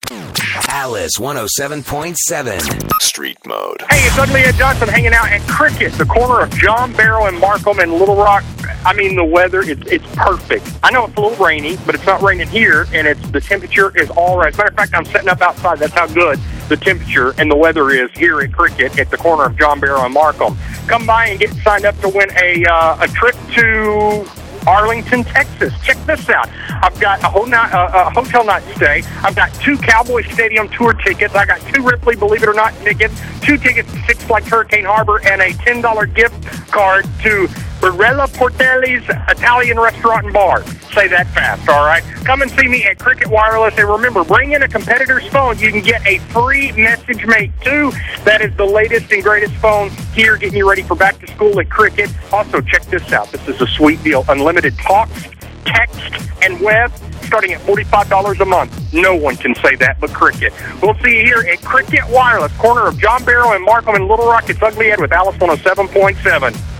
Alice 107.7. Street Mode. Hey, it's Ugly Ed Johnson hanging out at Cricket, the corner of John Barrow and Markham in Little Rock. I mean, the weather, it's perfect. I know it's a little rainy, but it's not raining here, and the temperature is all right. As a matter of fact, I'm sitting up outside. That's how good the temperature and the weather is here at Cricket at the corner of John Barrow and Markham. Come by and get signed up to win a trip to Arlington, Texas. Check this out. I've got a hotel night stay. I've got 2 Cowboy Stadium tour tickets. I got 2 Ripley Believe It or Not tickets, 2 tickets to Six Flags Hurricane Harbor, and a $10 gift card to Barella Portelli's Italian Restaurant and Bar. Say that fast, all right? Come and see me at Cricket Wireless. And remember, bring in a competitor's phone. You can get a free Message Mate 2. That is the latest and greatest phone here, getting you ready for back to school at Cricket. Also, check this out. This is a sweet deal. Unlimited talks, text, and web, starting at $45 a month. No one can say that but Cricket. We'll see you here at Cricket Wireless, corner of John Barrow and Markham in Little Rock. It's Ugly Ed with Alice 107.7.